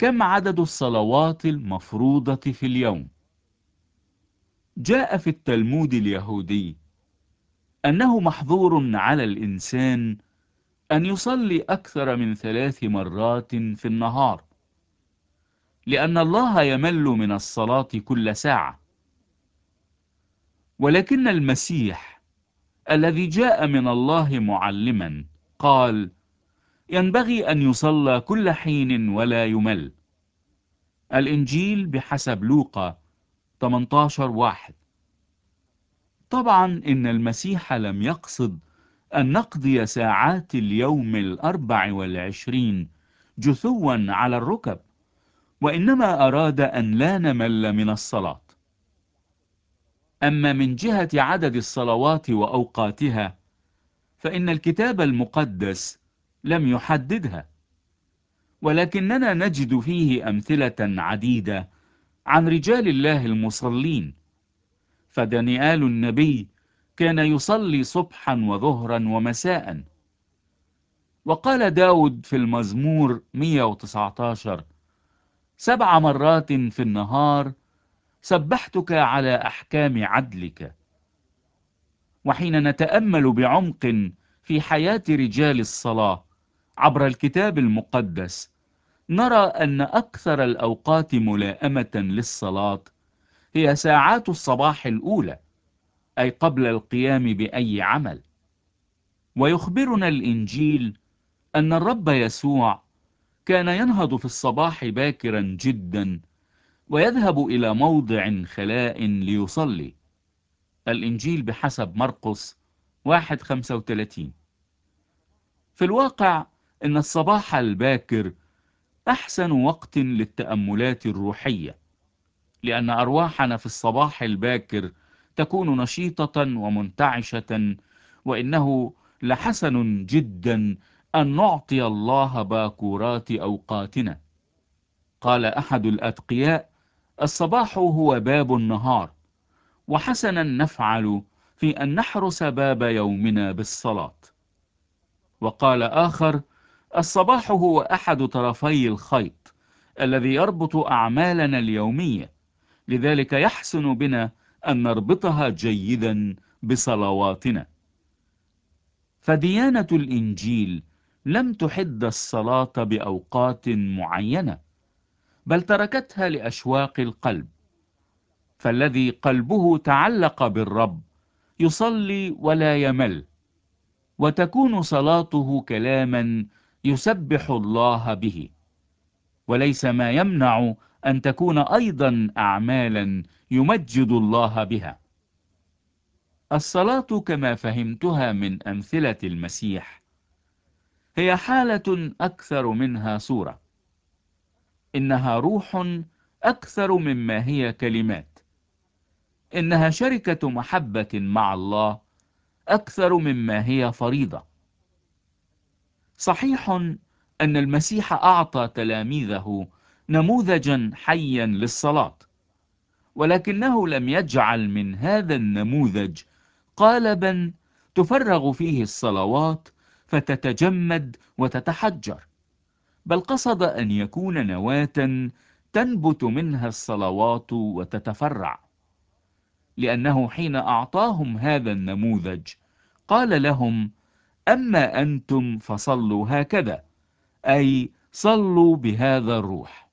كم عدد الصلوات المفروضة في اليوم؟ جاء في التلمود اليهودي أنه محظور على الإنسان أن يصلي أكثر من 3 مرات في النهار، لأن الله يمل من الصلاة كل ساعة. ولكن المسيح الذي جاء من الله معلما قال: ينبغي أن يصلى كل حين ولا يمل. الإنجيل بحسب لوقا 18:1. طبعا إن المسيح لم يقصد أن نقضي ساعات اليوم 24 جثوا على الركب، وإنما أراد أن لا نمل من الصلاة. أما من جهة عدد الصلوات وأوقاتها، فإن الكتاب المقدس لم يحددها، ولكننا نجد فيه أمثلة عديدة عن رجال الله المصلين. فدانيال النبي كان يصلي صبحا وظهرا ومساء. وقال داود في المزمور 119: 7 مرات في النهار سبحتك على أحكام عدلك. وحين نتأمل بعمق في حياة رجال الصلاة عبر الكتاب المقدس، نرى أن أكثر الأوقات ملائمة للصلاة هي ساعات الصباح الأولى، أي قبل القيام بأي عمل. ويخبرنا الإنجيل أن الرب يسوع كان ينهض في الصباح باكرا جدا ويذهب إلى موضع خلاء ليصلي. الإنجيل بحسب مرقس 1:35. في الواقع إن الصباح الباكر أحسن وقت للتأملات الروحية، لأن أرواحنا في الصباح الباكر تكون نشيطة ومنتعشة، وإنه لحسن جدا أن نعطي الله باكورات أوقاتنا. قال أحد الأتقياء: الصباح هو باب النهار، وحسنا نفعل في أن نحرس باب يومنا بالصلاة. وقال آخر: الصباح هو أحد طرفي الخيط الذي يربط أعمالنا اليومية، لذلك يحسن بنا أن نربطها جيدا بصلواتنا. فديانة الإنجيل لم تحد الصلاة بأوقات معينة، بل تركتها لأشواق القلب. فالذي قلبه تعلق بالرب يصلي ولا يمل، وتكون صلاته كلاما يسبح الله به، وليس ما يمنع أن تكون أيضا أعمالا يمجد الله بها. الصلاة كما فهمتها من أمثلة المسيح هي حالة أكثر منها صورة. إنها روح أكثر مما هي كلمات. إنها شركة محبة مع الله أكثر مما هي فريضة. صحيح أن المسيح أعطى تلاميذه نموذجا حيا للصلاة، ولكنه لم يجعل من هذا النموذج قالبا تفرغ فيه الصلوات فتتجمد وتتحجر، بل قصد أن يكون نواة تنبت منها الصلوات وتتفرع. لأنه حين أعطاهم هذا النموذج قال لهم: أما أنتم فصلوا هكذا، أي صلوا بهذا الروح.